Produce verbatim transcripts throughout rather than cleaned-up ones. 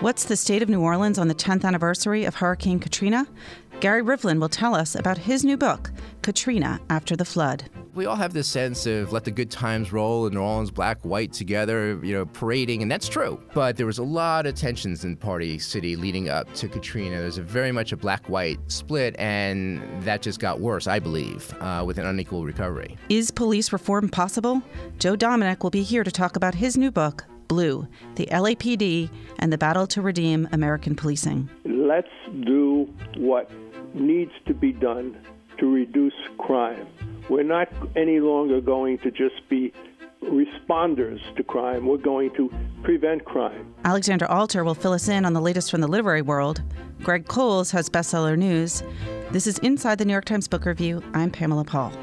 What's the state of New Orleans on the tenth anniversary of Hurricane Katrina? Gary Rivlin will tell us about his new book, Katrina After the Flood. We all have this sense of let the good times roll in New Orleans, black, white together, you know, parading, and that's true. But there was a lot of tensions in Party City leading up to Katrina. There's a very much a black-white split, and that just got worse, I believe, uh, with an unequal recovery. Is police reform possible? Joe Dominic will be here to talk about his new book, Blue, the L A P D and the Battle to Redeem American Policing. Let's do what needs to be done to reduce crime. We're not any longer going to just be responders to crime. We're going to prevent crime. Alexander Alter will fill us in on the latest from the literary world. Greg Coles has bestseller news. This is Inside the New York Times Book Review. I'm Pamela Paul.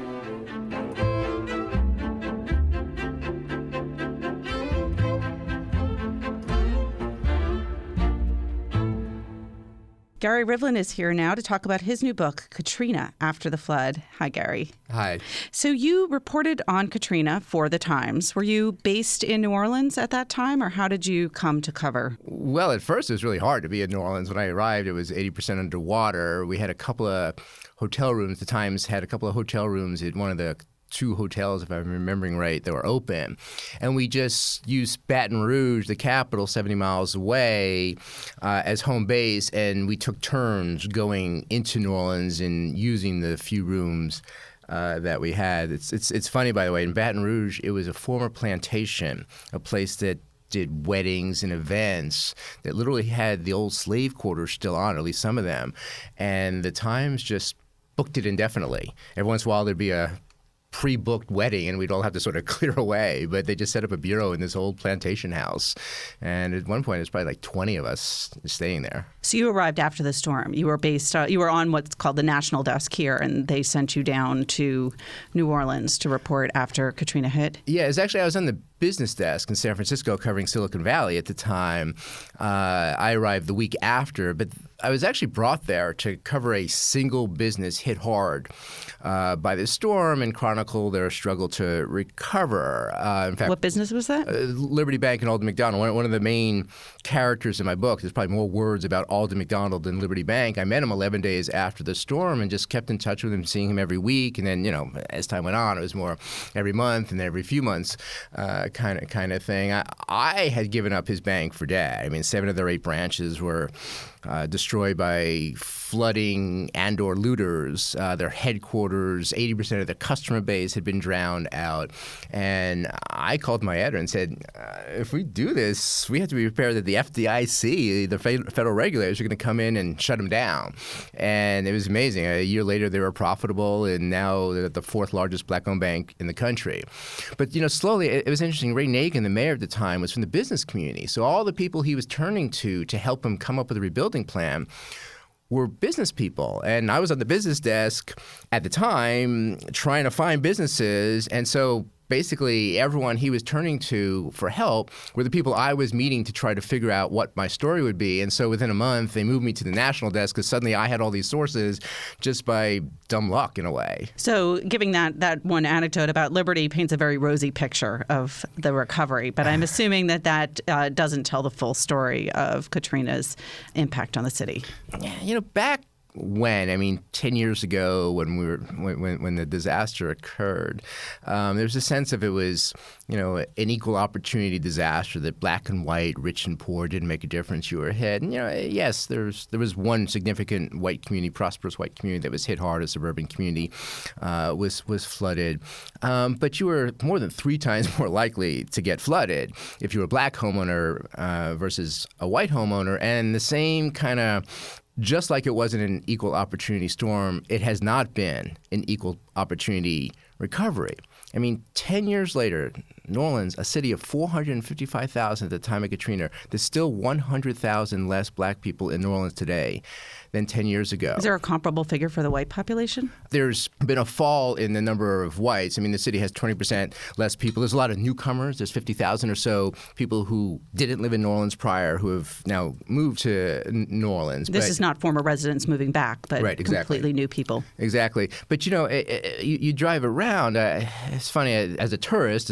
Gary Rivlin is here now to talk about his new book, Katrina After the Flood. Hi, Gary. Hi. So you reported on Katrina for The Times. Were you based in New Orleans at that time, or how did you come to cover? Well, at first it was really hard to be in New Orleans. When I arrived, it was eighty percent underwater. We had a couple of hotel rooms. The Times had a couple of hotel rooms at one of the two hotels, if I'm remembering right, that were open. And we just used Baton Rouge, the capital, seventy miles away, uh, as home base. And we took turns going into New Orleans and using the few rooms uh, that we had. It's, it's, it's funny, by the way, in Baton Rouge, it was a former plantation, a place that did weddings and events that literally had the old slave quarters still on, at least some of them. And the Times just booked it indefinitely. Every once in a while, there'd be a pre-booked wedding, and we'd all have to sort of clear away. But they just set up a bureau in this old plantation house. And at one point, there's probably like twenty of us staying there. So you arrived after the storm. You were based, uh, you were on what's called the national desk here, and they sent you down to New Orleans to report after Katrina hit? Yeah, it's actually, I was on the business desk in San Francisco covering Silicon Valley at the time. Uh, I arrived the week after, but I was actually brought there to cover a single business hit hard uh, by the storm and chronicle their struggle to recover. Uh, in fact, what business was that? Uh, Liberty Bank and Alden McDonald. One, one of the main characters in my book, there's probably more words about Alden McDonald than Liberty Bank. I met him eleven days after the storm and just kept in touch with him, seeing him every week. And then, you know, as time went on, it was more every month and every few months uh, kind of kind of thing. I, I had given up his bank for dead. I mean, seven of their eight branches were Uh, destroyed by flooding and or looters. Uh, their headquarters, eighty percent of their customer base had been drowned out. And I called my editor and said, uh, if we do this, we have to be prepared that the F D I C, the federal regulators, are going to come in and shut them down. And it was amazing. A year later, they were profitable, and now they're the fourth largest black-owned bank in the country. But, you know, slowly, it, it was interesting. Ray Nagin, the mayor at the time, was from the business community. So all the people he was turning to to help him come up with a rebuilding plan were business people. And I was on the business desk at the time trying to find businesses. And so basically everyone he was turning to for help were the people I was meeting to try to figure out what my story would be. And so within a month, they moved me to the national desk because suddenly I had all these sources just by dumb luck in a way. So giving that, that one anecdote about Liberty paints a very rosy picture of the recovery. But I'm assuming that that uh, doesn't tell the full story of Katrina's impact on the city. Yeah, you know, back when, I mean, ten years ago when we were when when the disaster occurred, um, there was a sense of it was, you know, an equal opportunity disaster, that black and white, rich and poor didn't make a difference. You were hit. And, you know, yes, there's there was one significant white community, prosperous white community that was hit hard, a suburban community uh, was was flooded. Um, but you were more than three times more likely to get flooded if you were a black homeowner uh, versus a white homeowner. And the same kind of just like it wasn't an equal opportunity storm, it has not been an equal opportunity recovery. I mean, ten years later, New Orleans, a city of four hundred fifty-five thousand at the time of Katrina, there's still one hundred thousand less black people in New Orleans today than ten years ago. Is there a comparable figure for the white population? There's been a fall in the number of whites. I mean, the city has twenty percent less people. There's a lot of newcomers. There's fifty thousand or so people who didn't live in New Orleans prior who have now moved to New Orleans. This but, is not former residents moving back, but right, exactly. completely new people. Exactly. But, you know, it, it, you, you drive around. Uh, it's funny, as a tourist, in other words, before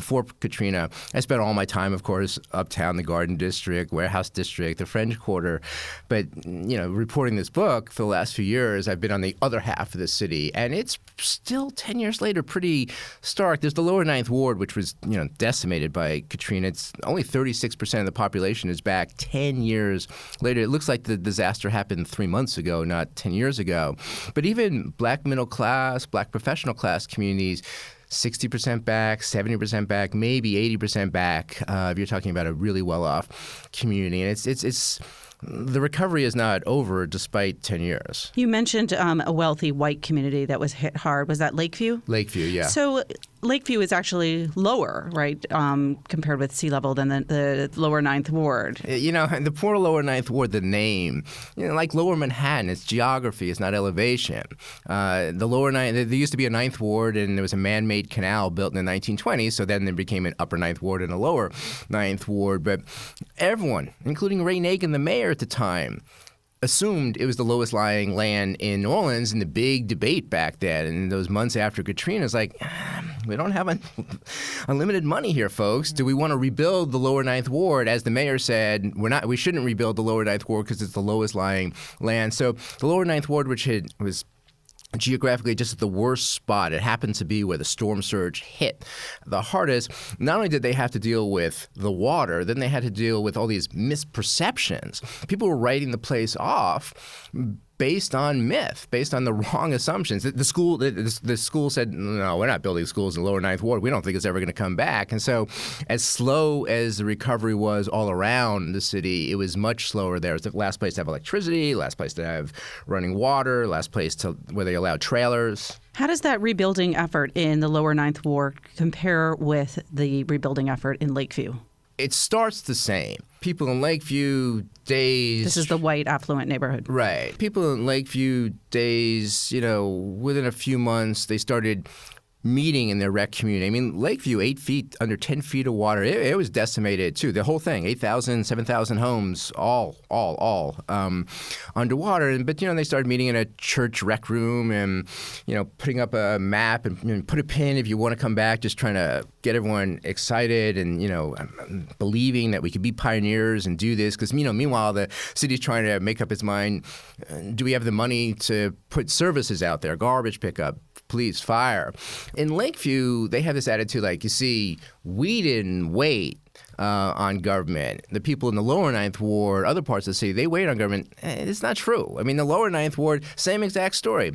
before Katrina, I spent all my time, of course, uptown, the Garden District, Warehouse District, the French Quarter. But, you know, reporting this book for the last few years, I've been on the other half of the city, and it's still ten years later pretty stark. There's the lower Ninth Ward, which was, you know, decimated by Katrina. It's only thirty-six percent of the population is back ten years later. It looks like the disaster happened three months ago, not ten years ago. But even black middle class, black professional class communities, sixty percent back, seventy percent back, maybe eighty percent back, uh, if you're talking about a really well-off community. And it's it's it's the recovery is not over despite ten years. You mentioned um, a wealthy white community that was hit hard. Was that Lakeview? Lakeview, yeah. So Lakeview is actually lower, right, um, compared with sea level than the, the lower Ninth Ward. You know, the poor lower Ninth Ward, the name, you know, like lower Manhattan, it's geography, it's not elevation. Uh, the lower Ninth, there used to be a Ninth Ward, and there was a man-made canal built in the nineteen twenties, so then there became an upper Ninth Ward and a lower Ninth Ward. But everyone, including Ray Nagin, the mayor at the time, assumed it was the lowest lying land in New Orleans, in the big debate back then. And in those months after Katrina, it's like, we don't have un- unlimited money here, folks. Do we want to rebuild the lower Ninth Ward? As the mayor said, we're not. We shouldn't rebuild the lower Ninth Ward because it's the lowest lying land. So the lower Ninth Ward, which had, was geographically just at the worst spot, it happened to be where the storm surge hit the hardest. Not only did they have to deal with the water, then they had to deal with all these misperceptions. People were writing the place off based on myth, based on the wrong assumptions. The, the school, the, the school said, no, we're not building schools in the lower Ninth Ward. We don't think it's ever going to come back. And so as slow as the recovery was all around the city, it was much slower there. It was the last place to have electricity, last place to have running water, last place to where they allowed trailers. How does that rebuilding effort in the lower Ninth Ward compare with the rebuilding effort in Lakeview? It starts the same. People in Lakeview days. This is the white affluent neighborhood. Right. People in Lakeview days, you know, within a few months, they started meeting in their rec community. I mean, Lakeview, eight feet, under ten feet of water, it, it was decimated too. The whole thing, eight thousand, seven thousand homes, all, all, all um, underwater. But, you know, they started meeting in a church rec room and, you know, putting up a map and, you know, put a pin if you want to come back, just trying to get everyone excited and, you know, believing that we could be pioneers and do this. Because, you know, meanwhile, the city's trying to make up its mind, do we have the money to put services out there, garbage pickup, police, fire. In Lakeview, they have this attitude like, you see, we didn't wait uh, on government. The people in the lower Ninth Ward, other parts of the city, they wait on government. Eh, it's not true. I mean, the lower Ninth Ward, same exact story.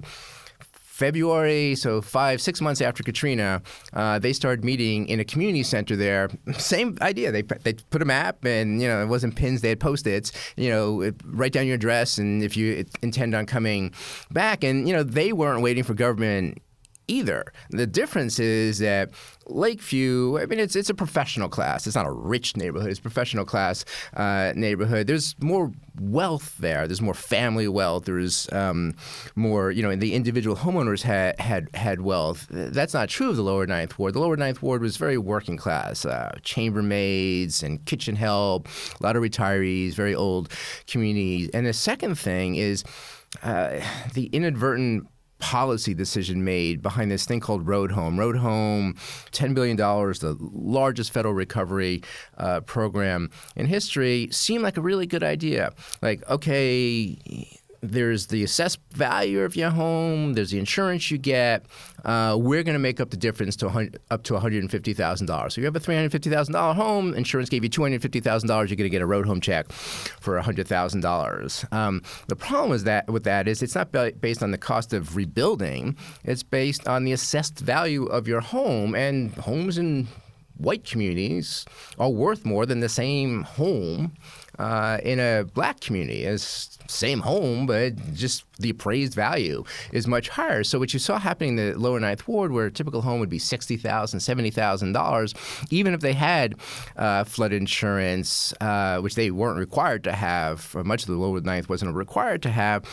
February, so five, six months after Katrina, uh, they started meeting in a community center there. Same idea. They they put a map, and you know it wasn't pins. They had Post-its. You know, write down your address, and if you intend on coming back. And you know they weren't waiting for government either. The difference is that Lakeview, I mean, it's it's a professional class. It's not a rich neighborhood. It's a professional class uh, neighborhood. There's more wealth there. There's more family wealth. There's um, more, you know, the individual homeowners had, had had wealth. That's not true of the lower Ninth Ward. The lower Ninth Ward was very working class. Uh, chambermaids and kitchen help, a lot of retirees, very old communities. And the second thing is uh, the inadvertent policy decision made behind this thing called Road Home. Road Home, ten billion dollars, the largest federal recovery uh, program in history, seemed like a really good idea. Like, okay, there's the assessed value of your home, there's the insurance you get. Uh, we're going to make up the difference to up to one hundred fifty thousand dollars. So you have a three hundred fifty thousand dollars home, insurance gave you two hundred fifty thousand dollars, you're going to get a road home check for one hundred thousand dollars. Um, the problem is that with that is it's not based on the cost of rebuilding. It's based on the assessed value of your home, and homes in white communities are worth more than the same home uh, in a black community. It's same home, but just the appraised value is much higher. So what you saw happening in the lower Ninth Ward, where a typical home would be sixty thousand dollars, seventy thousand dollars, even if they had uh, flood insurance, uh, which they weren't required to have, or much of the lower Ninth wasn't required to have,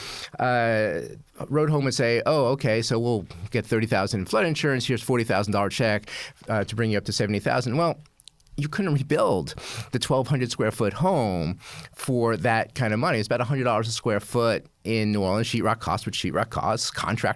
uh, Road Home would say, oh, okay, so we'll get thirty thousand dollars in flood insurance, here's forty thousand dollars check uh, to bring you up to seventy thousand dollars. Well, you couldn't rebuild the twelve hundred square foot home for that kind of money. It's about one hundred dollars a square foot in New Orleans. Sheetrock costs what sheetrock costs. Contractors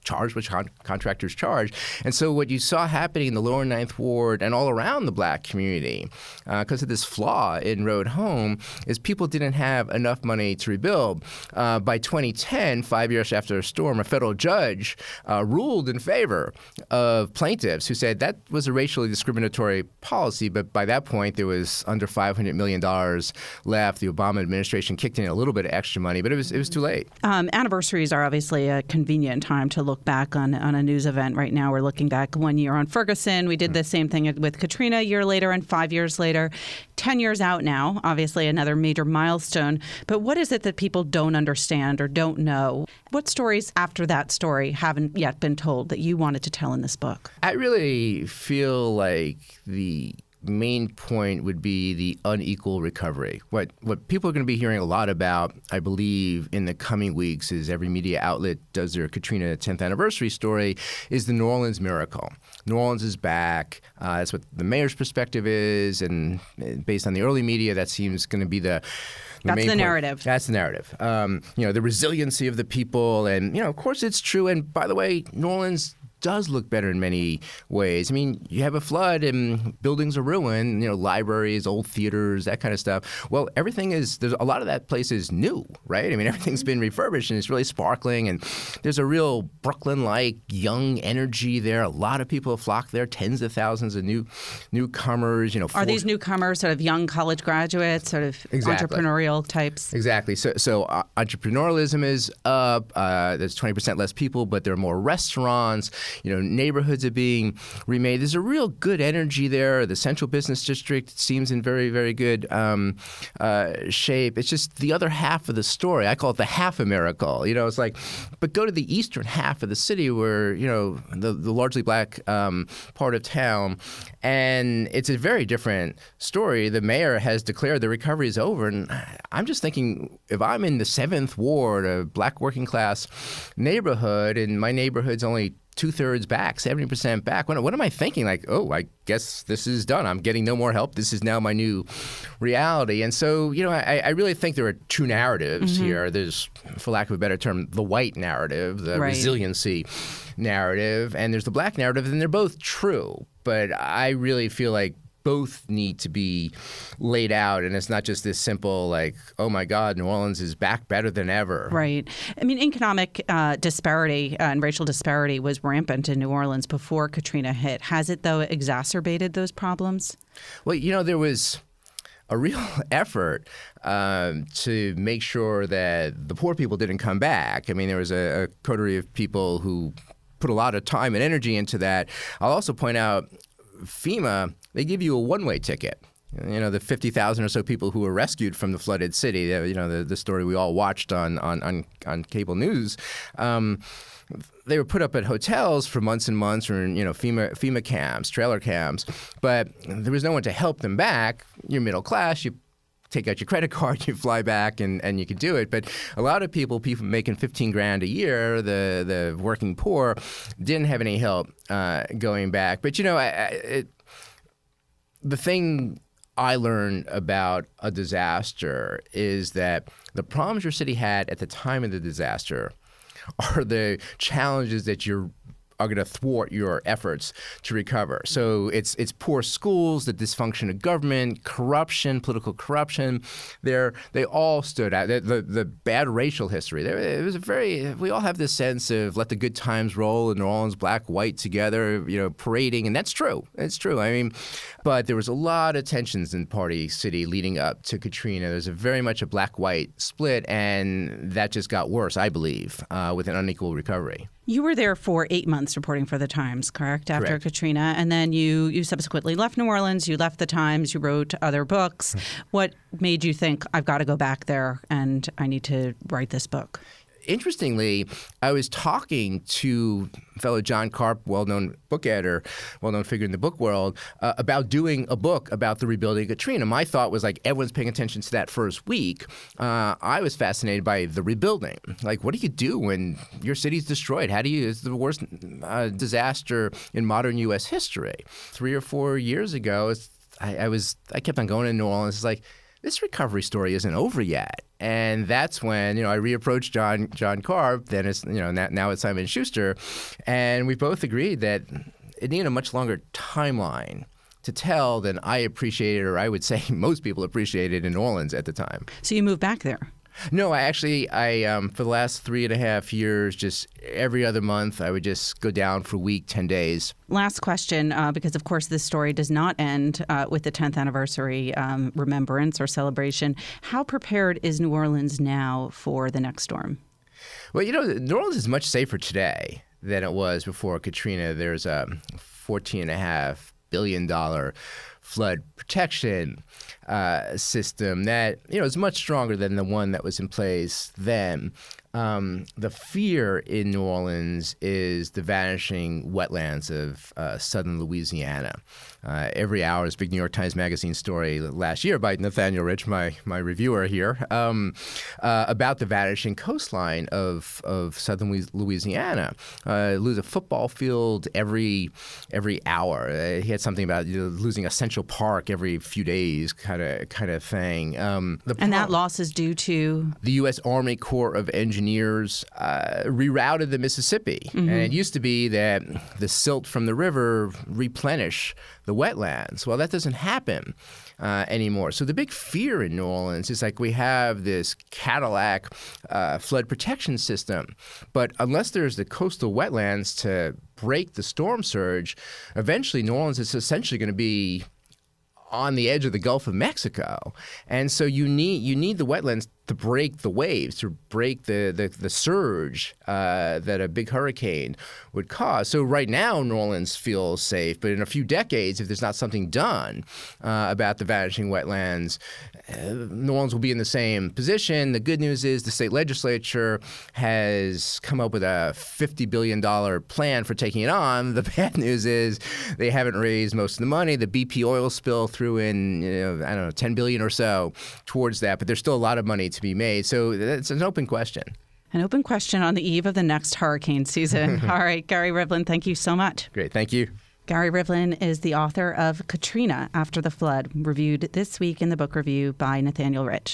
charge what con- contractors charge. And so what you saw happening in the lower Ninth Ward and all around the black community, because uh, of this flaw in Road Home, is people didn't have enough money to rebuild. Uh, by twenty ten, five years after the storm, a federal judge uh, ruled in favor of plaintiffs who said that was a racially discriminatory policy, but by that point there was under five hundred million dollars left. The Obama administration kicked in a little bit of extra money, but it was it was too late. Um, anniversaries are obviously a convenient time to look back on, on a news event. Right now we're looking back one year on Ferguson. We did the same thing with Katrina a year later and five years later. Ten years out now, obviously another major milestone. But what is it that people don't understand or don't know? What stories after that story haven't yet been told that you wanted to tell in this book? I really feel like the main point would be the unequal recovery. What what people are going to be hearing a lot about, I believe, in the coming weeks as every media outlet does their Katrina tenth anniversary story, is the New Orleans miracle. New Orleans is back. Uh, that's what the mayor's perspective is, and based on the early media, that seems going to be the The That's the point. narrative. That's the narrative. Um, you know, the resiliency of the people. And, you know, of course it's true. And by the way, New Orleans does look better in many ways. I mean, you have a flood and buildings are ruined, you know, libraries, old theaters, that kind of stuff. Well, everything is, there's a lot of that place is new, right? I mean, everything's been refurbished and it's really sparkling. And there's a real Brooklyn-like young energy there. A lot of people have flocked there, tens of thousands of new newcomers, you know. Are four, these newcomers sort of young college graduates, sort of Exactly. entrepreneurial types? Exactly. So, so uh, entrepreneurialism is up. Uh, there's twenty percent less people, but there are more restaurants. You know, neighborhoods are being remade. There's a real good energy there. The Central Business District seems in very, very good um, uh, shape. It's just the other half of the story. I call it the half a miracle. You know, it's like, but go to the eastern half of the city where, you know, the, the largely black um, part of town, and it's a very different story. The mayor has declared the recovery is over, and I'm just thinking, if I'm in the seventh ward, a black working class neighborhood, and my neighborhood's only two-thirds back, seventy percent back. What, what am I thinking? Like, oh, I guess this is done. I'm getting no more help. This is now my new reality. And so, you know, I, I really think there are two narratives mm-hmm. here. There's, for lack of a better term, the white narrative, the right. resiliency narrative, and there's the black narrative, and they're both true. But I really feel like both need to be laid out, and it's not just this simple like, oh my God, New Orleans is back better than ever. Right. I mean, economic uh, disparity uh, and racial disparity was rampant in New Orleans before Katrina hit. Has it, though, exacerbated those problems? Well, you know, there was a real effort um, to make sure that the poor people didn't come back. I mean, there was a, a coterie of people who put a lot of time and energy into that. I'll also point out FEMA, they give you a one-way ticket. You know, the fifty thousand or so people who were rescued from the flooded city, you know, the, the story we all watched on, on, on, on cable news, um, they were put up at hotels for months and months, or in, you know, FEMA, FEMA camps, trailer camps, but there was no one to help them back. You're middle class, you take out your credit card, you fly back, and, and you can do it. But a lot of people, people making fifteen grand a year, the the working poor, didn't have any help uh, going back. But, you know, I, I, it, the thing I learned about a disaster is that the problems your city had at the time of the disaster are the challenges that you're are going to thwart your efforts to recover. So it's it's poor schools, the dysfunction of government, corruption, political corruption. They're, they all stood out. The, the, the bad racial history. There, it was a very, we all have this sense of let the good times roll in New Orleans, black, white together, you know, parading. And that's true. It's true. I mean, but there was a lot of tensions in Party City leading up to Katrina. There's a very much a black-white split, and that just got worse, I believe, uh, with an unequal recovery. You were there for eight months reporting for The Times, correct, after Correct. Katrina, and then you, you subsequently left New Orleans, you left The Times, you wrote other books. What made you think, I've got to go back there and I need to write this book? Interestingly, I was talking to fellow John Karp, well-known book editor, well-known figure in the book world, uh, about doing a book about the rebuilding of Katrina. My thought was like everyone's paying attention to that first week. Uh, I was fascinated by the rebuilding. Like, what do you do when your city's destroyed? How do you? It's the worst uh, disaster in modern U S history. Three or four years ago, it's, I, I was I kept on going to New Orleans. It's like, this recovery story isn't over yet. And that's when, you know, I reapproached John John Karp, then it's, you know, now, now it's Simon Schuster, and we both agreed that it needed a much longer timeline to tell than I appreciated, or I would say most people appreciated in New Orleans at the time. So you moved back there? No, I actually, I um, for the last three and a half years, just every other month, I would just go down for a week, ten days. Last question, uh, because of course this story does not end uh, with the tenth anniversary um, remembrance or celebration. How prepared is New Orleans now for the next storm? Well, you know, New Orleans is much safer today than it was before Katrina. There's a fourteen and a half billion dollar flood protection uh, system that, you know, is much stronger than the one that was in place then. Um, the fear in New Orleans is the vanishing wetlands of uh, southern Louisiana. Uh, every hour, this big New York Times Magazine story last year by Nathaniel Rich, my my reviewer here, um, uh, about the vanishing coastline of of southern Louisiana. Uh, lose a football field every every hour. Uh, he had something about, you know, losing a Central Park every few days, kind of kind of thing. Um, the and that loss is due to the U S Army Corps of Engineers. Engineers uh, rerouted the Mississippi. Mm-hmm. And it used to be that the silt from the river replenish the wetlands. Well, that doesn't happen uh, anymore. So the big fear in New Orleans is like we have this Cadillac uh, flood protection system, but unless there's the coastal wetlands to break the storm surge, eventually New Orleans is essentially going to be on the edge of the Gulf of Mexico. And so you need you need the wetlands to break the waves, to break the, the, the surge uh, that a big hurricane would cause. So right now, New Orleans feels safe, but in a few decades, if there's not something done uh, about the vanishing wetlands, uh, New Orleans will be in the same position. The good news is the state legislature has come up with a fifty billion dollars plan for taking it on. The bad news is they haven't raised most of the money. The B P oil spill threw in, you know, I don't know, ten billion dollars or so towards that, but there's still a lot of money to be made. So it's an open question. An open question on the eve of the next hurricane season. All right, Gary Rivlin, thank you so much. Great, thank you. Gary Rivlin is the author of Katrina After the Flood, reviewed this week in the book review by Nathaniel Rich.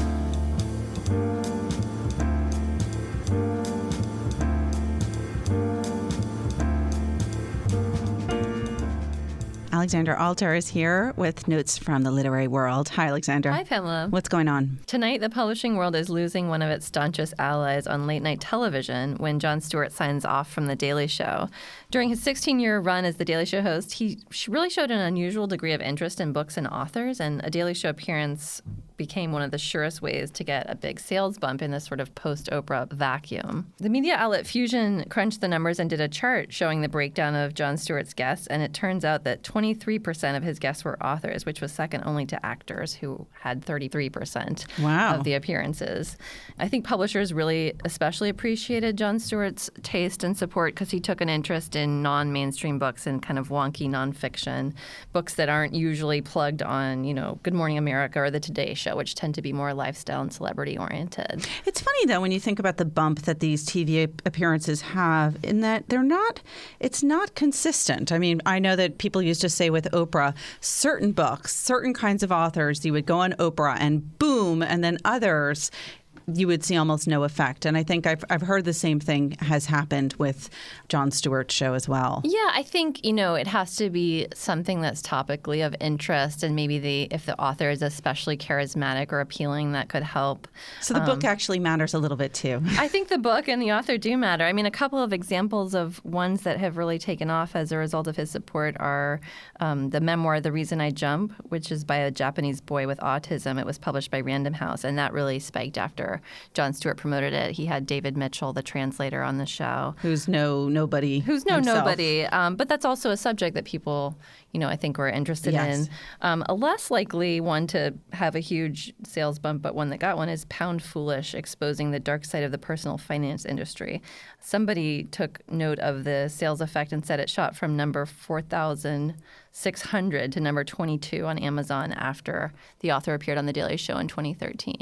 Alexandra Alter is here with notes from the literary world. Hi, Alexandra. Hi, Pamela. What's going on? Tonight, the publishing world is losing one of its staunchest allies on late-night television when Jon Stewart signs off from The Daily Show. During his sixteen-year run as The Daily Show host, he really showed an unusual degree of interest in books and authors, and a Daily Show appearance became one of the surest ways to get a big sales bump in this sort of post-Oprah vacuum. The media outlet Fusion crunched the numbers and did a chart showing the breakdown of Jon Stewart's guests, and it turns out that twenty-three percent of his guests were authors, which was second only to actors, who had thirty-three percent wow. of the appearances. I think publishers really especially appreciated Jon Stewart's taste and support because he took an interest in non-mainstream books and kind of wonky nonfiction, books that aren't usually plugged on, you know, Good Morning America or The Today Show, which tend to be more lifestyle and celebrity oriented. It's funny, though, when you think about the bump that these T V appearances have, in that they're not, it's not consistent. I mean, I know that people used to say with Oprah, certain books, certain kinds of authors, you would go on Oprah and boom, and then others, you would see almost no effect. And I think I've I've heard the same thing has happened with Jon Stewart's show as well. Yeah, I think, you know, it has to be something that's topically of interest, and maybe the if the author is especially charismatic or appealing, that could help. So the um, book actually matters a little bit too. I think the book and the author do matter. I mean, a couple of examples of ones that have really taken off as a result of his support are um, the memoir The Reason I Jump, which is by a Japanese boy with autism. It was published by Random House, and that really spiked after Jon Stewart promoted it. He had David Mitchell, the translator, on the show. Who's no nobody. Who's no himself. nobody. Um, but that's also a subject that people, you know, I think were interested yes. in. Um, a less likely one to have a huge sales bump, but one that got one, is Pound Foolish, exposing the dark side of the personal finance industry. Somebody took note of the sales effect and said it shot from number four thousand six hundred to number twenty-two on Amazon after the author appeared on The Daily Show in twenty thirteen.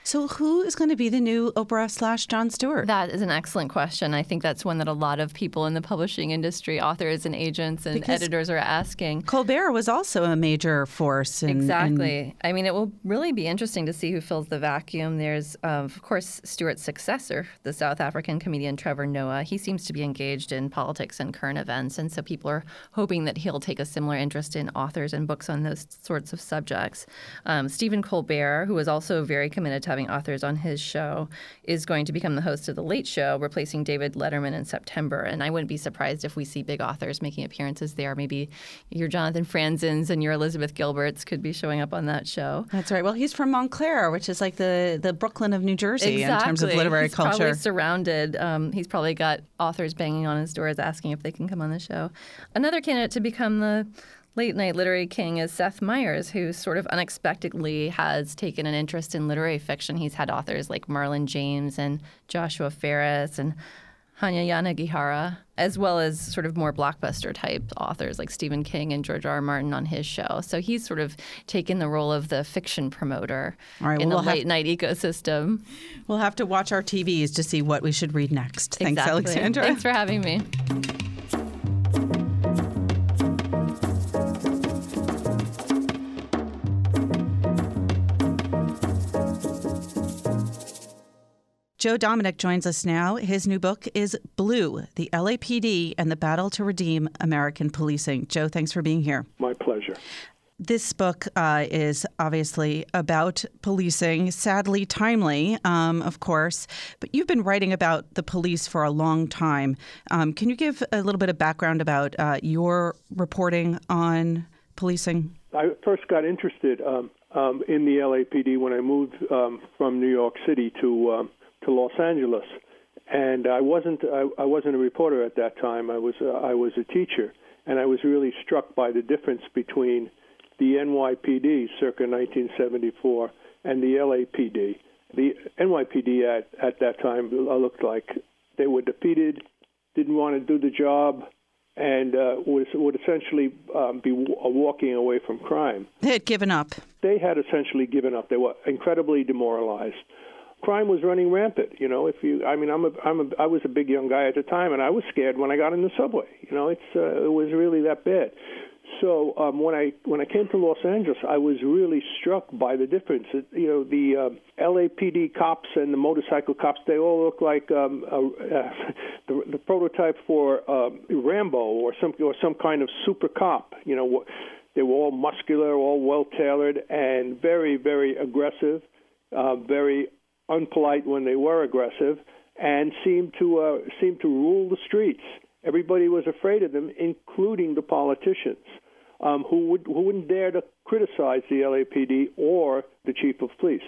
So who is going to be the new Oprah slash Jon Stewart? That is an excellent question. I think that's one that a lot of people in the publishing industry, authors and agents and Because editors are asking. Colbert was also a major force. In, Exactly. in... I mean, it will really be interesting to see who fills the vacuum. There's, um, of course, Stewart's successor, the South African comedian Trevor Noah. He seems to be engaged in politics and current events, and so people are hoping that he'll take a similar interest in authors and books on those sorts of subjects. Um, Stephen Colbert, who is also very committed to having authors on his show, is going to become the host of The Late Show, replacing David Letterman in September. And I wouldn't be surprised if we see big authors making appearances there. Maybe your Jonathan Franzens and your Elizabeth Gilberts could be showing up on that show. That's right. Well, he's from Montclair, which is like the, the Brooklyn of New Jersey exactly. in terms of literary he's culture. Probably surrounded. Um, he's probably got authors banging on his doors asking if they can come on the show. Another candidate to become the late-night literary king is Seth Meyers, who sort of unexpectedly has taken an interest in literary fiction. He's had authors like Marlon James and Joshua Ferris and Hanya Yanagihara, as well as sort of more blockbuster-type authors like Stephen King and George R. R. Martin on his show. So he's sort of taken the role of the fiction promoter All right, in well, the we'll late-night have, ecosystem. We'll have to watch our T Vs to see what we should read next. Thanks, Exactly. Alexandra. Thanks for having me. Joe Dominic joins us now. His new book is Blue, the L A P D and the Battle to Redeem American Policing. Joe, thanks for being here. My pleasure. This book uh, is obviously about policing, sadly timely, um, of course, but you've been writing about the police for a long time. Um, can you give a little bit of background about uh, your reporting on policing? I first got interested um, um, in the L A P D when I moved um, from New York City to um, to Los Angeles, and I wasn't I, I wasn't a reporter at that time. I was uh, I was a teacher, and I was really struck by the difference between the N Y P D circa nineteen seventy-four and the L A P D. The N Y P D at, at that time looked like they were defeated, didn't want to do the job, and uh, was, would essentially um, be w- walking away from crime. They had given up. They had essentially given up. They were incredibly demoralized. Crime was running rampant. You know, if you, I mean, I'm a, I'm a, I was a big young guy at the time, and I was scared when I got in the subway. You know, it's, uh, it was really that bad. So um, when I when I came to Los Angeles, I was really struck by the difference. It, you know, the uh, L A P D cops and the motorcycle cops, they all look like um, uh, uh, the, the prototype for um, Rambo or some or some kind of super cop. You know, they were all muscular, all well tailored, and very very aggressive, uh, very unpolite when they were aggressive, and seemed to uh, seemed to rule the streets. Everybody was afraid of them, including the politicians, um, who would who wouldn't dare to criticize the L A P D or the chief of police.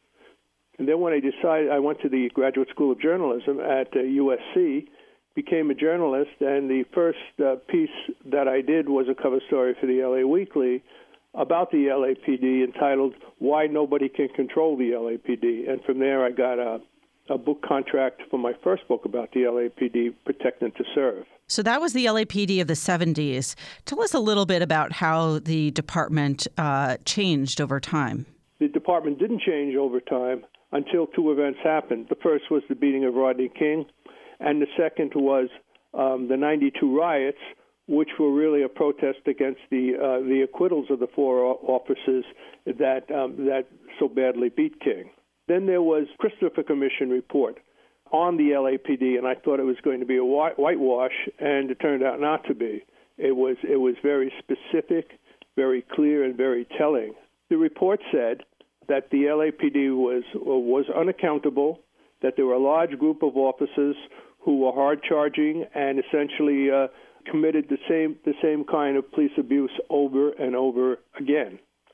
And then when I decided, I went to the Graduate School of Journalism at uh, U S C, became a journalist, and the first uh, piece that I did was a cover story for the L A Weekly about the L A P D entitled "Why Nobody Can Control the L A P D." And from there, I got a a book contract for my first book about the L A P D, Protect and to Serve. So that was the L A P D of the seventies. Tell us a little bit about how the department uh, changed over time. The department didn't change over time until two events happened. The first was the beating of Rodney King, and the second was um, the ninety-two riots, which were really a protest against the uh, the acquittals of the four officers that um, that so badly beat King. Then there was Christopher Commission report on the L A P D, and I thought it was going to be a whitewash, and it turned out not to be. It was it was very specific, very clear, and very telling. The report said that the L A P D was was unaccountable, that there were a large group of officers who were hard-charging and essentially uh, committed the same the same kind of police abuse over and over again.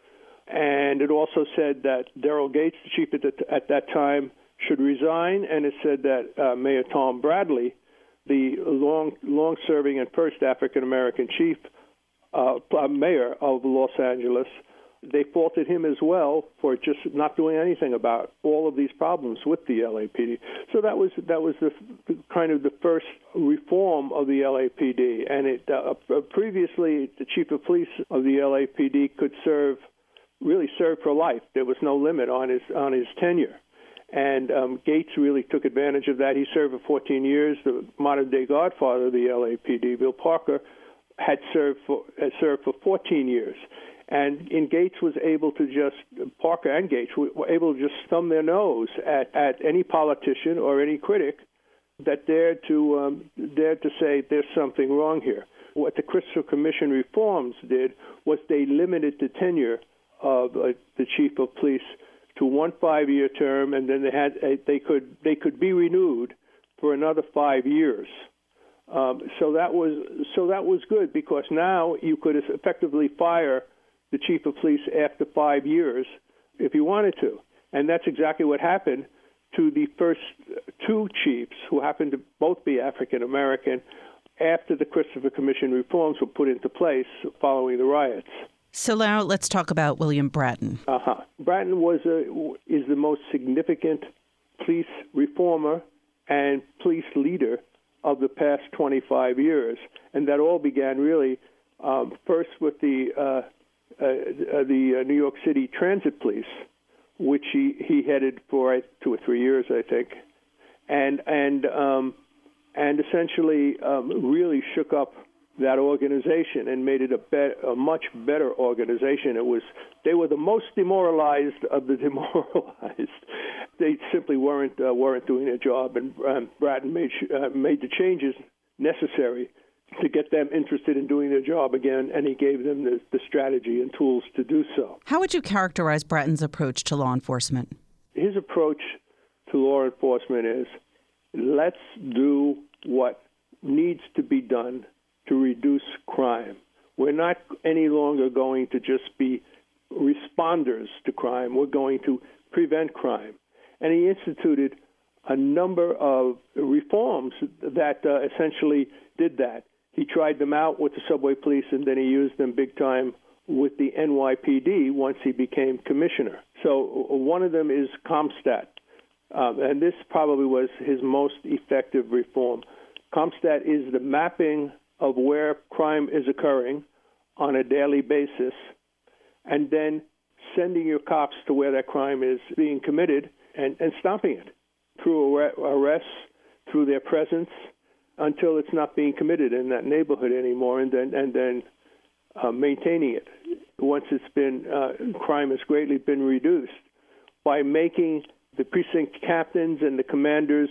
And it also said that Daryl Gates, the chief at, the, at that time, should resign, and it said that uh, Mayor Tom Bradley, the long, long-serving and first African-American chief uh, mayor of Los Angeles, they faulted him as well for just not doing anything about all of these problems with the L A P D. So that was that was the, the kind of the first reform of the L A P D, and it uh, previously the chief of police of the L A P D could serve. really served for life. There was no limit on his on his tenure. And um, Gates really took advantage of that. He served for fourteen years. The modern-day godfather of the L A P D, Bill Parker, had served for had served for fourteen years. And, and Gates was able to just, Parker and Gates were able to just thumb their nose at, at any politician or any critic that dared to um, dared to say there's something wrong here. What the Christopher Commission reforms did was they limited the tenure of uh, the chief of police to one five-year term, and then they had uh, they could they could be renewed for another five years. Um, so that was so that was good, because now you could effectively fire the chief of police after five years if you wanted to, and that's exactly what happened to the first two chiefs, who happened to both be African American, after the Christopher Commission reforms were put into place following the riots. So now let's talk about William Bratton. Uh-huh. Bratton was a, is the most significant police reformer and police leader of the past twenty-five years, and that all began really um, first with the uh, uh, the uh, New York City Transit Police, which he, he headed for two or three years, I think, and and um, and essentially um, really shook up that organization and made it a, be- a much better organization. It was they were the most demoralized of the demoralized. They simply weren't uh, weren't doing their job, and um, Bratton made uh, made the changes necessary to get them interested in doing their job again, and he gave them the, the strategy and tools to do so. How would you characterize Bratton's approach to law enforcement? His approach to law enforcement is, let's do what needs to be done to reduce crime. We're not any longer going to just be responders to crime. We're going to prevent crime. And he instituted a number of reforms that uh, essentially did that. He tried them out with the subway police, and then he used them big time with the N Y P D once he became commissioner. So one of them is CompStat, um, and this probably was his most effective reform. CompStat is the mapping of where crime is occurring on a daily basis, and then sending your cops to where that crime is being committed and, and stopping it through arrests, through their presence, until it's not being committed in that neighborhood anymore, and then and then uh, maintaining it once it's been uh, crime has greatly been reduced by making the precinct captains and the commanders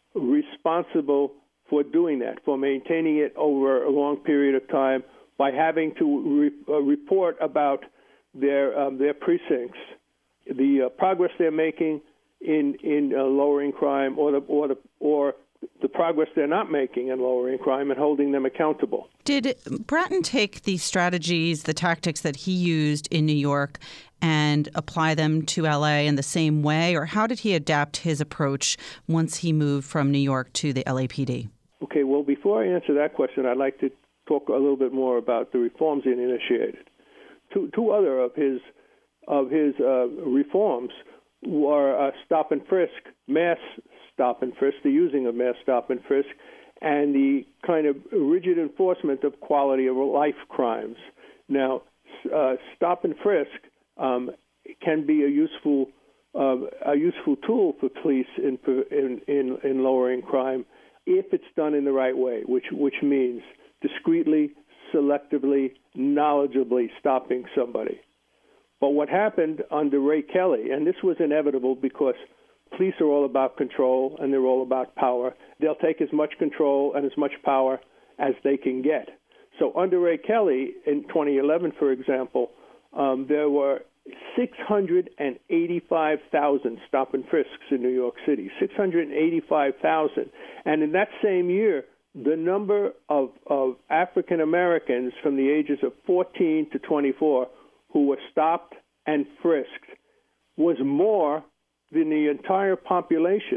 responsible for doing that, for maintaining it over a long period of time, by having to re- uh, report about their um, their precincts, the uh, progress they're making in in uh, lowering crime, or the or the or the progress they're not making in lowering crime, and holding them accountable. Did Bratton take the strategies, the tactics that he used in New York and apply them to L A in the same way, or how did he adapt his approach once he moved from New York to the L A P D? Okay, well, before I answer that question, I'd like to talk a little bit more about the reforms he initiated. Two, two other of his of his uh, reforms were uh, stop and frisk, mass stop and frisk, the using of mass stop and frisk, and the kind of rigid enforcement of quality of life crimes. Now, uh, stop and frisk um, can be a useful uh, a useful tool for police in, in in in lowering crime if it's done in the right way, which which means discreetly, selectively, knowledgeably stopping somebody. But what happened under Ray Kelly, and this was inevitable because police are all about control and they're all about power. They'll take as much control and as much power as they can get. So under Ray Kelly in twenty eleven, for example, um, there were six hundred eighty-five thousand stop and frisks in New York City, six hundred eighty-five thousand. And in that same year, the number of, of African Americans from the ages of fourteen to twenty-four who were stopped and frisked was more than the entire population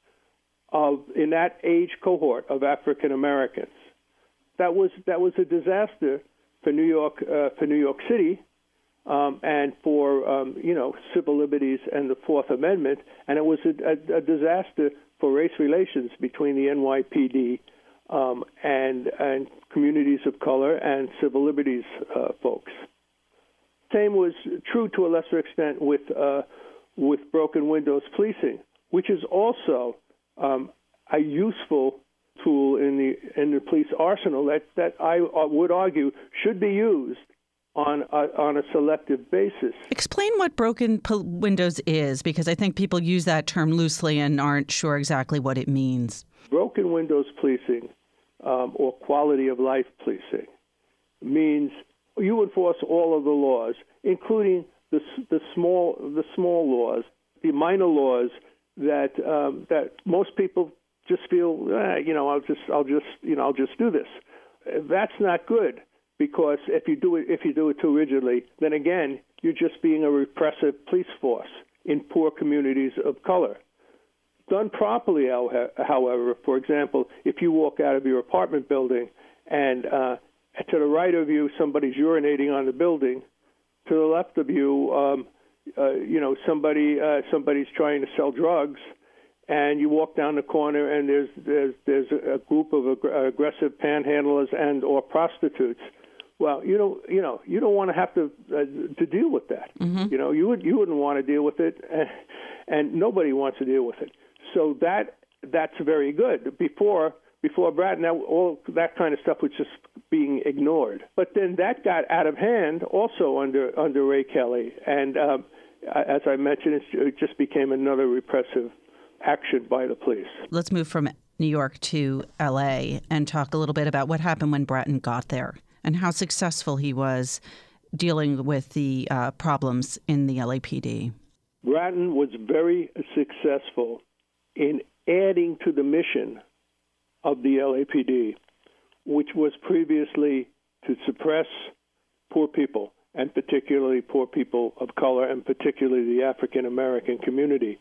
of in that age cohort of African Americans. That was that was a disaster for New York uh, for New York City um, and for um, you know civil liberties and the Fourth Amendment, and it was a, a, a disaster for race relations between the N Y P D um, and and communities of color and civil liberties uh, folks. Same was true to a lesser extent with uh, with broken windows policing, which is also um, a useful tool in the in the police arsenal that, that I would argue should be used on a, on a selective basis. Explain what broken po- windows is, because I think people use that term loosely and aren't sure exactly what it means. Broken windows policing, um, or quality of life policing, means you enforce all of the laws, including the the small the small laws, the minor laws that um, that most people just feel, eh, you know, I'll just I'll just you know I'll just do this. That's not good. Because if you do it if you do it too rigidly, then again you're just being a repressive police force in poor communities of color. Done properly, however, for example, if you walk out of your apartment building and uh, to the right of you somebody's urinating on the building, to the left of you, um, uh, you know somebody uh, somebody's trying to sell drugs, and you walk down the corner and there's there's there's a group of ag- aggressive panhandlers and or prostitutes. Well, you don't, you know, you don't want to have to uh, to deal with that. Mm-hmm. You know, you would you wouldn't want to deal with it, and, and nobody wants to deal with it. So that that's very good. Before before Bratton, that, all that kind of stuff was just being ignored. But then that got out of hand also under under Ray Kelly, and um, as I mentioned, it just became another repressive action by the police. Let's move from New York to L A and talk a little bit about what happened when Bratton got there, and how successful he was dealing with the uh, problems in the L A P D. Bratton was very successful in adding to the mission of the L A P D, which was previously to suppress poor people, and particularly poor people of color, and particularly the African American community.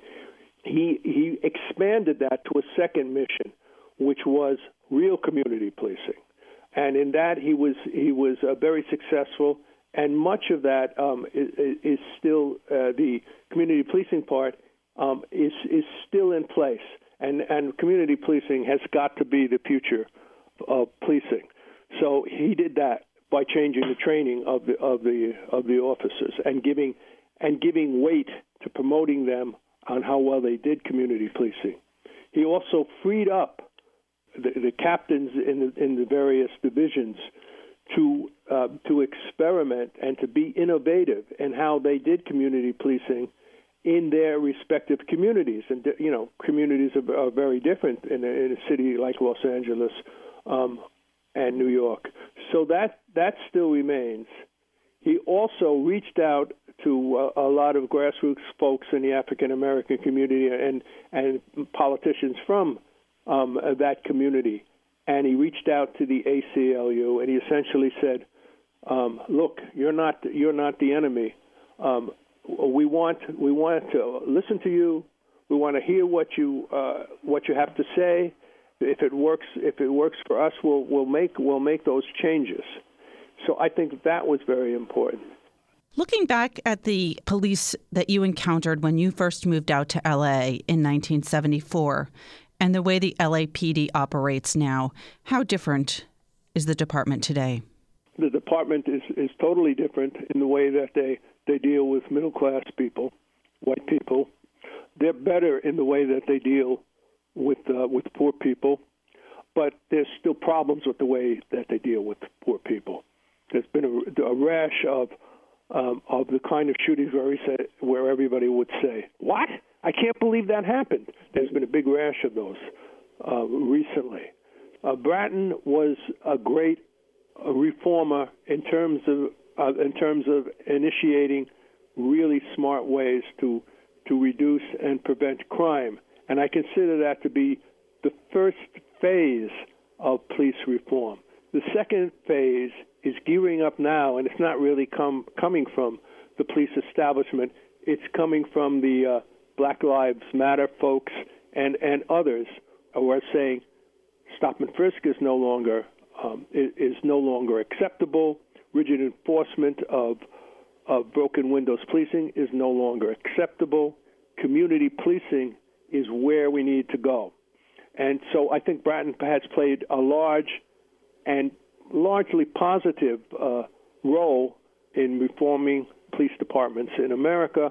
He he expanded that to a second mission, which was real community policing. And in that, he was he was uh, very successful, and much of that um, is, is still uh, the community policing part um, is is still in place, and and community policing has got to be the future of policing. So he did that by changing the training of the of the of the officers and giving and giving weight to promoting them on how well they did community policing. He also freed up The, the captains in the, in the various divisions to uh, to experiment and to be innovative in how they did community policing in their respective communities. And you know, communities are, are very different in a, in a city like Los Angeles um, and New York. So that that still remains. He also reached out to a, a lot of grassroots folks in the African American community and and politicians from Um, that community, and he reached out to the A C L U, and he essentially said, um, "Look, you're not you're not the enemy. Um, we want we want to listen to you. We want to hear what you uh, what you have to say. If it works, if it works for us, we'll we'll make we'll make those changes." So I think that was very important. Looking back at the police that you encountered when you first moved out to L A in nineteen seventy-four, and the way the L A P D operates now, how different is the department today? The department is, is totally different in the way that they, they deal with middle-class people, white people. They're better in the way that they deal with uh, with poor people, but there's still problems with the way that they deal with poor people. There's been a, a rash of um, of the kind of shootings where, he said, where everybody would say, "What? I can't believe that happened." There's been a big rash of those uh, recently. Uh, Bratton was a great uh, reformer in terms of uh, in terms of initiating really smart ways to to reduce and prevent crime, and I consider that to be the first phase of police reform. The second phase is gearing up now, and it's not really come coming from the police establishment. It's coming from the uh, Black Lives Matter folks and, and others who are saying stop and frisk is no longer um, is, is no longer acceptable. Rigid enforcement of of broken windows policing is no longer acceptable. Community policing is where we need to go. And so I think Bratton has played a large and largely positive uh, role in reforming police departments in America,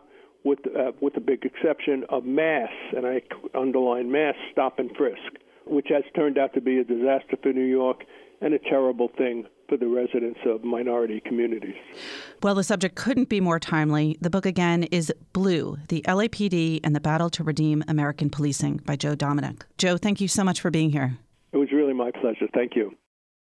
with uh, with the big exception of mass, and I underline mass, stop and frisk, which has turned out to be a disaster for New York and a terrible thing for the residents of minority communities. Well, the subject couldn't be more timely. The book again is Blue, the L A P D and the Battle to Redeem American Policing by Joe Dominick. Joe, thank you so much for being here. It was really my pleasure. Thank you.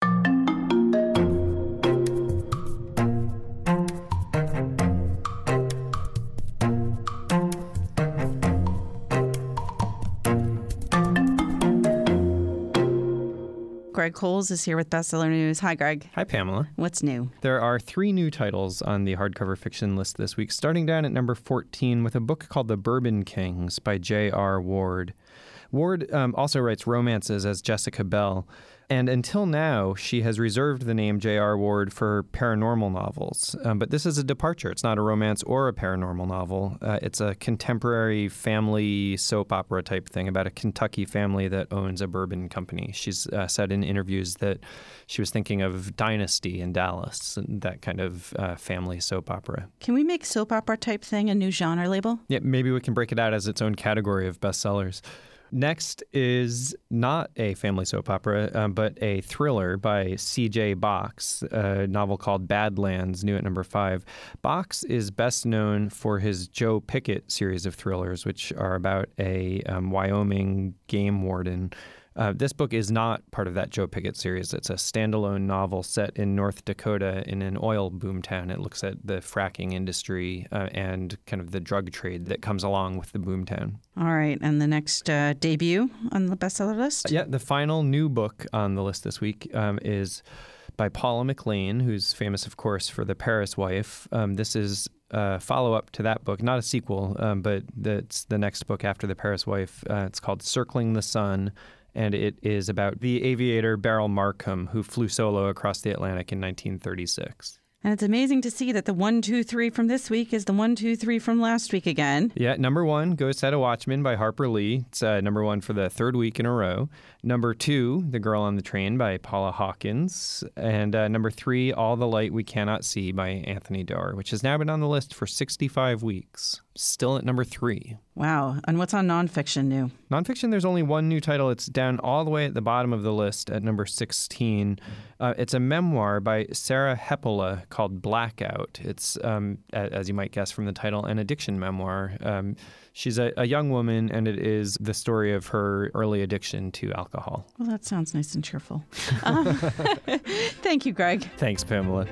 Greg Coles is here with Bestseller News. Hi, Greg. Hi, Pamela. What's new? There are three new titles on the hardcover fiction list this week, starting down at number fourteen with a book called The Bourbon Kings by J R Ward. Ward um, also writes romances as Jessica Bell, and until now, she has reserved the name J R Ward for paranormal novels. Um, but this is a departure. It's not a romance or a paranormal novel. Uh, it's a contemporary family soap opera type thing about a Kentucky family that owns a bourbon company. She's uh, said in interviews that she was thinking of Dynasty in Dallas, and that kind of uh, family soap opera. Can we make soap opera type thing a new genre label? Yeah, maybe we can break it out as its own category of bestsellers. Next is not a family soap opera, um, but a thriller by C J Box, a novel called Badlands, new at number five. Box is best known for his Joe Pickett series of thrillers, which are about a um, Wyoming game warden. Uh, this book is not part of that Joe Pickett series. It's a standalone novel set in North Dakota in an oil boomtown. It looks at the fracking industry uh, and kind of the drug trade that comes along with the boomtown. All right. And the next uh, debut on the bestseller list? Yeah, the final new book on the list this week um, is by Paula McLain, who's famous, of course, for The Paris Wife. Um, this is a follow-up to that book, not a sequel, um, but it's the next book after The Paris Wife. Uh, it's called Circling the Sun. And it is about the aviator Beryl Markham, who flew solo across the Atlantic in nineteen thirty-six. And it's amazing to see that the one, two, three from this week is the one, two, three from last week again. Yeah, number one, Go Set a Watchman by Harper Lee. It's uh, number one for the third week in a row. Number two, The Girl on the Train by Paula Hawkins. And uh, number three, All the Light We Cannot See by Anthony Doerr, which has now been on the list for sixty-five weeks. Still at number three. Wow. And what's on nonfiction new? Nonfiction, there's only one new title. It's down all the way at the bottom of the list at number sixteen. Uh, it's a memoir by Sarah Hepola called Blackout. It's, um, as you might guess from the title, an addiction memoir. Um, she's a, a young woman, and it is the story of her early addiction to alcohol. Well, that sounds nice and cheerful. Um, thank you, Greg. Thanks, Pamela.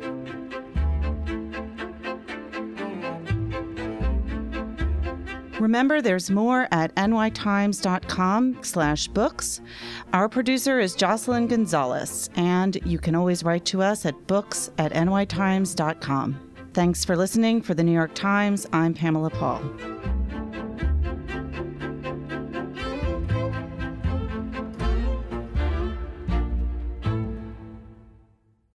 Remember, there's more at nytimes.com slash books. Our producer is Jocelyn Gonzalez, and you can always write to us at books at nytimes dot com. Thanks for listening. For the New York Times, I'm Pamela Paul.